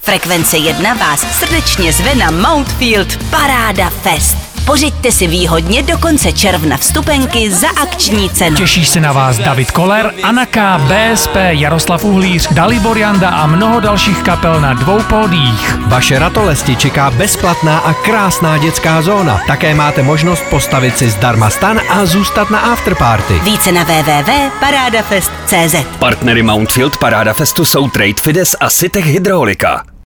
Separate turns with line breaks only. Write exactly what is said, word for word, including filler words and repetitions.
Frekvence jedna vás srdečně zve na Mountfield Paráda Fest. Pořiďte si výhodně do konce června vstupenky za akční cenu.
Těší se na vás David Koller, Anna K, B S P, Jaroslav Uhlíř, Dalibor Janda a mnoho dalších kapel na dvou pódiích.
Vaše ratolesti čeká bezplatná a krásná dětská zóna. Také máte možnost postavit si zdarma stan a zůstat na afterparty.
Více na w w w tečka paradafest tečka c z.
Partnery Mountfield Paráda Festu jsou Trade Fides a Sitech Hydraulika.